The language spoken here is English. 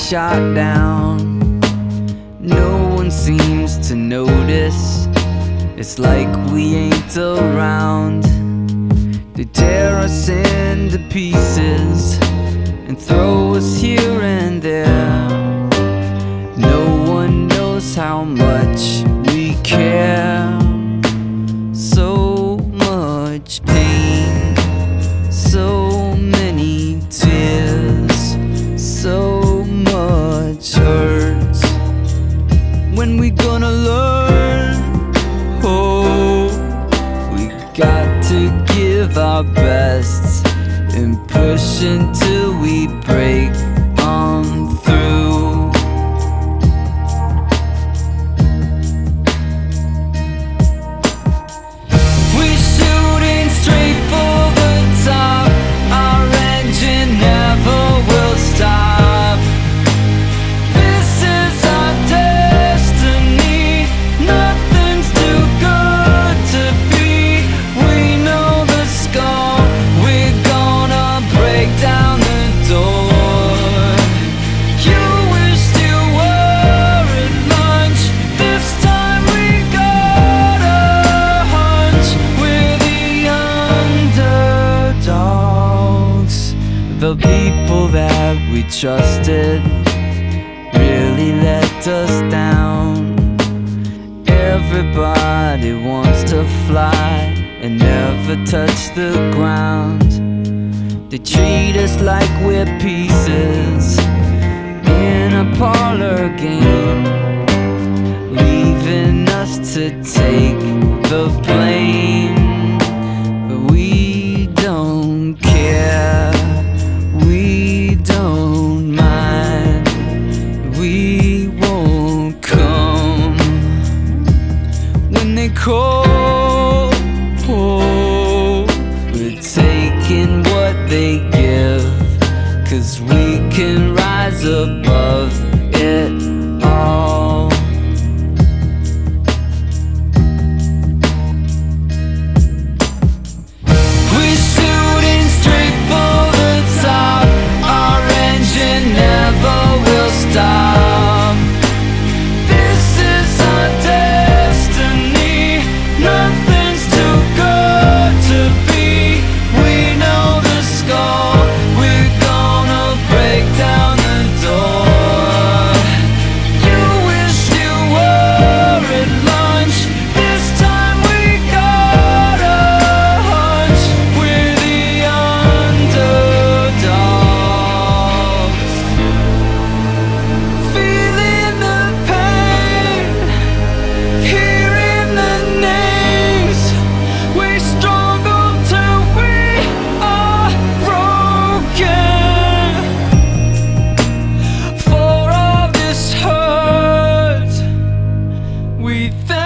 shot down. No one seems to notice. It's like we ain't around. They tear us into pieces and throw us here and there. No one knows how much we care. So much pain, so many tears, so much hurt. When we gonna learn? Oh, we got to give our best and push until we break on through. We're shooting straight for the top. Our engine never will stop. This is our destiny. Nothing's too good to be. We know the score. We're gonna break down the door. You wished you were at lunch. This time we got a hunch. We're the underdogs. The people that we trusted really let us down. Everybody wants to fly and never touch the ground. They treat us like we're pieces in a parlor game, leaving us to take the blame. But we don't care, we don't mind, we won't come when they call. We're taking what they give, 'cause we can rise above it all. We're shooting straight for the top. Our engine never will stop. This is our destiny. Nothing's too good to be. We know the score. We're gonna break down the door. You wished you were at lunch. This time we got a hunch. We're the underdogs. Feeling the pain, hearing the names. We struggle till we are broken. For all this hurt, we thank